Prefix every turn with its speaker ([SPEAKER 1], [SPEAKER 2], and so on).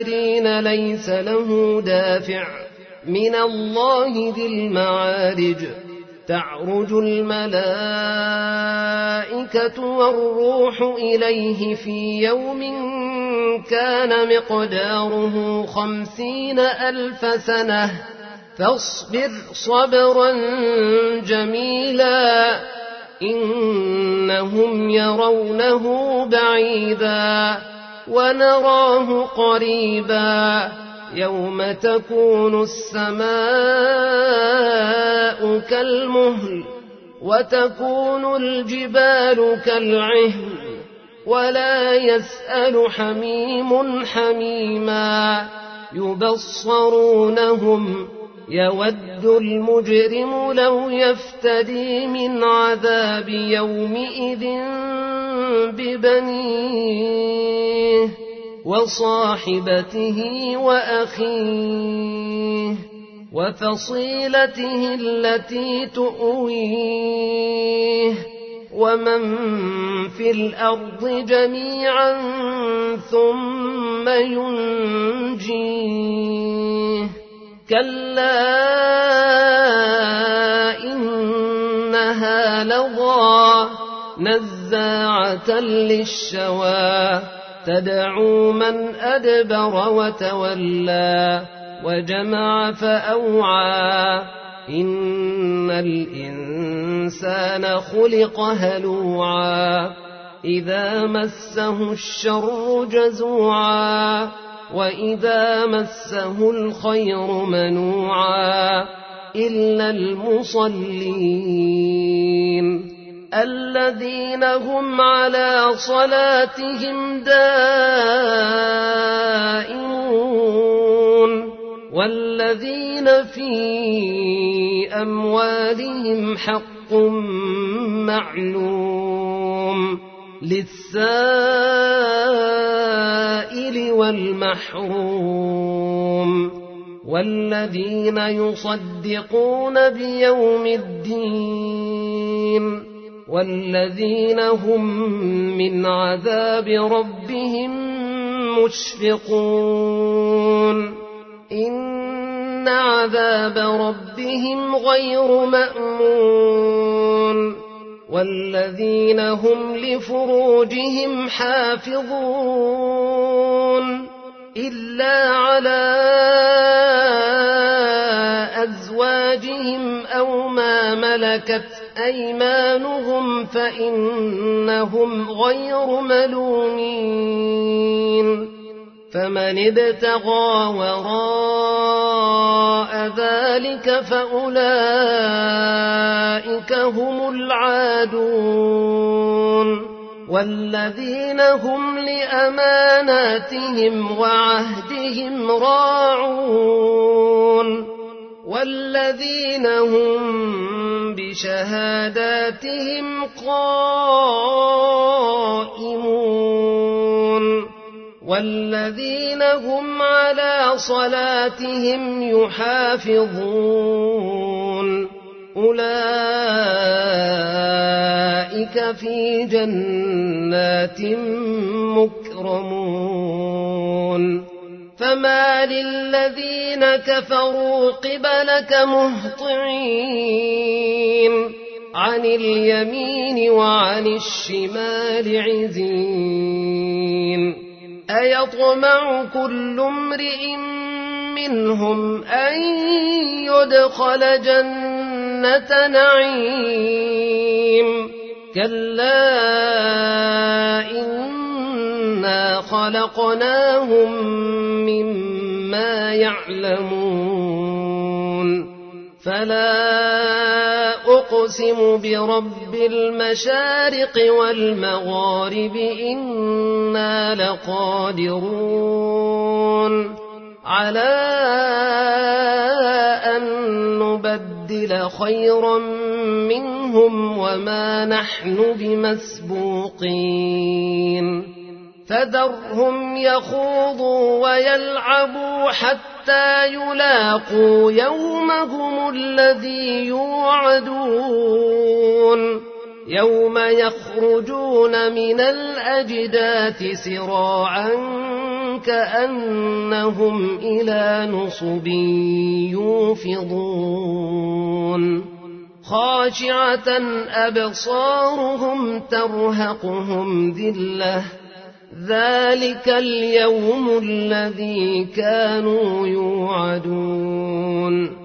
[SPEAKER 1] ليس له دافع من الله ذي المعارج تعرج الملائكة والروح إليه في يوم كان مقداره 50,000 سنة فاصبر صبرا جميلا إنهم يرونه بعيدا ونراه قريبا يوم تكون السماء كالمهل وتكون الجبال كالعهن ولا يسأل حميم حميما يبصرونهم يود المجرم لو يفتدي من عذاب يومئذ ببنيه وصاحبته وأخيه وفصيلته التي تؤويه ومن في الأرض جميعا ثم ينجيه كلا إنها لظى نزاعة للشوى تدعو من أدبر وتولى وجمع فأوعى إن الإنسان خلق هلوعا إذا مسه الشر جزوعا وإذا مسه الخير منوعا إلا المصلين الذين هم على صلاتهم دائمون والذين في أموالهم حق معلوم للسائل والمحروم والذين يصدقون بيوم الدين والذين هم من عذاب ربهم مشفقون إن عذاب ربهم غير مأمون والذين هم لفروجهم حافظون إلا على أزواجهم أو ما ملكت أيمانهم فإنهم غير ملومين فمن ابتغى وراء ذلك فأولئك هم العادون والذين هم لأماناتهم وعهدهم راعون والذين هم بشهاداتهم قائمون والذين هم على صلاتهم يحافظون أولئك في جنات مكرمون فما للذين كفروا قبلك مهطعين عن اليمين وعن الشمال عزين أيطمع كل امرئ منهم أن يدخل جنة نعيم كلا إنا خلقناهم مما يعلمون فلا أقسم برب المشارق والمغارب إنا لقادرون على أن نبدل خيرا منهم وما نحن بمسبوقين فذرهم يخوضوا ويلعبوا حتى يلاقوا يومهم الذي يوعدون يوم يخرجون من الأجداث سراعا كأنهم إلى نصب يوفضون خاشعة أبصارهم ترهقهم ذلة ذلك اليوم الذي كانوا يوعدون